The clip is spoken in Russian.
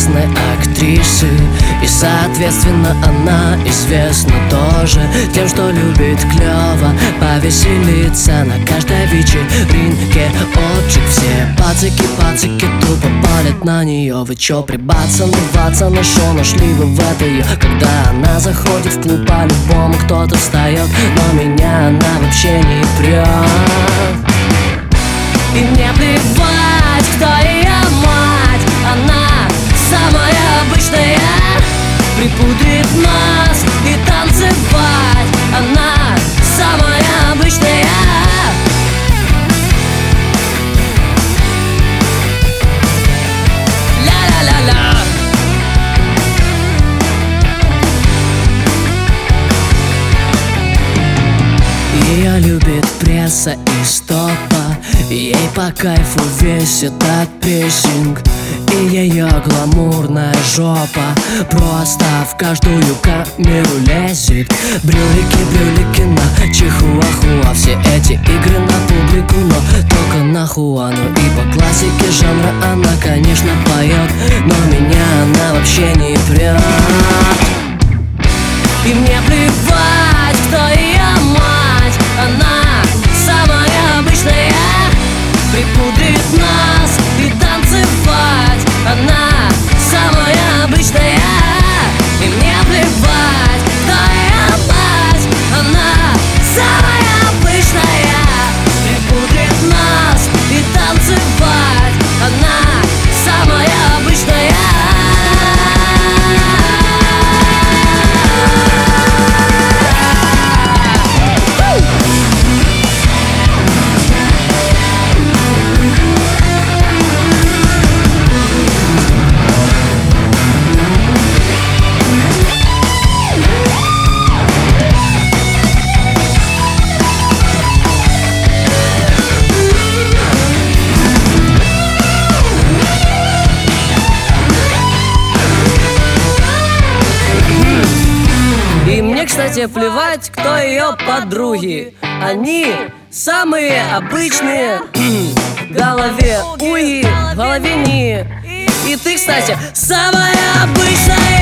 известной актрисы. И соответственно она известна тоже тем, что любит клёво повеселиться на каждой вечеринке. Отжиг, все пацики тупо палят на нее. Вы чё, прибацаны, ватсаны, шо нашли вы в этой? Когда она заходит в клуб, по-любому кто-то встает, но меня она вообще не прет. И мне плевать, кто ее мать, она самая обычная. Припудрит нас и танцевать, она самая обычная. Ля-ля-ля-ля. Ее любит пресса и стопа, ей по кайфу весь этот пессинг. И ее гламурная жопа просто в каждую камеру лезет. Брюлики на чихуахуа. Все эти игры на публику, но только на хуану. И по классике жанра она, конечно, поет, но меня она вообще не прет. И мне плевать, кто ее мать, она самая обычная. Припудрит нас и танцевать, она самая обычная. И мне плевать, кто ее мать, она самая обычная. Припудрит нас и танцевать, она самая обычная. Кстати, плевать, кто ее подруги. Они самые обычные. В голове уи, в голове не. И ты, кстати, самая обычная.